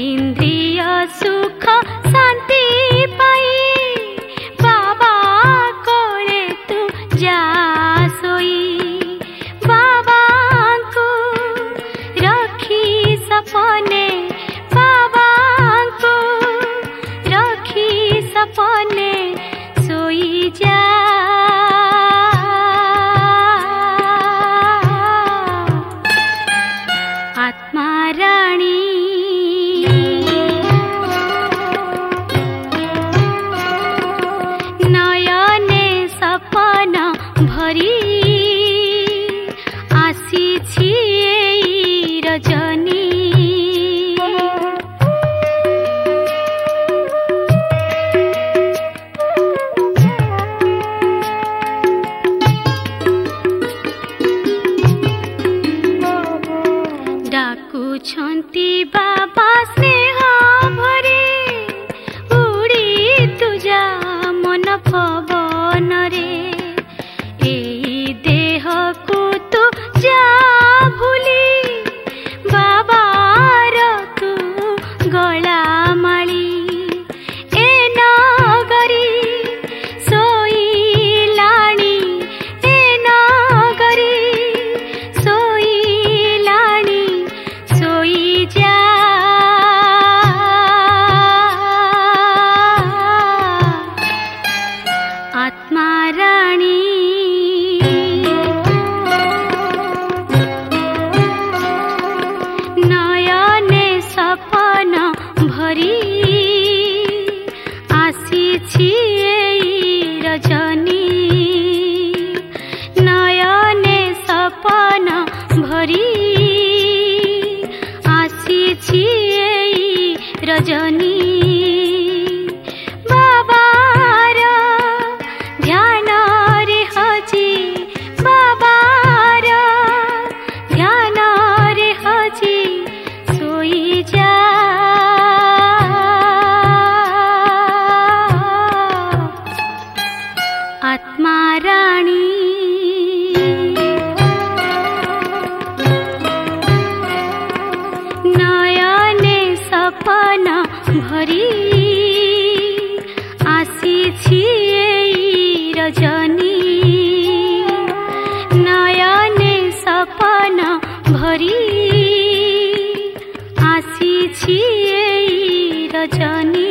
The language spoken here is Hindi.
इंद्रिय सुख शांति पाई बाबा कोले तू जा सोई बाबा को रखी सपने बाबा को रखी सपने सोई जा आत्मा रानी नयने सपन भरी आसी रजनी डाकुछंती बाबा स्नेह भरे उड़ी तुजा मन पवन रे एई देह को तू जा भूली बाबा तू गला माली ए नगरी सोईलाणी ए नगरी सोईलाणी सोई जा आत्मा रानी नयने सपन भरी आसी रजनी नयने सपन भरी आसी रजनी बाबार ध्यान रे हजी बाबार ध्यान रे हजी सोई जा आत्मा रानी नयने सपन भरी आसी रजनी नयने सपन भरी आसी रजनी।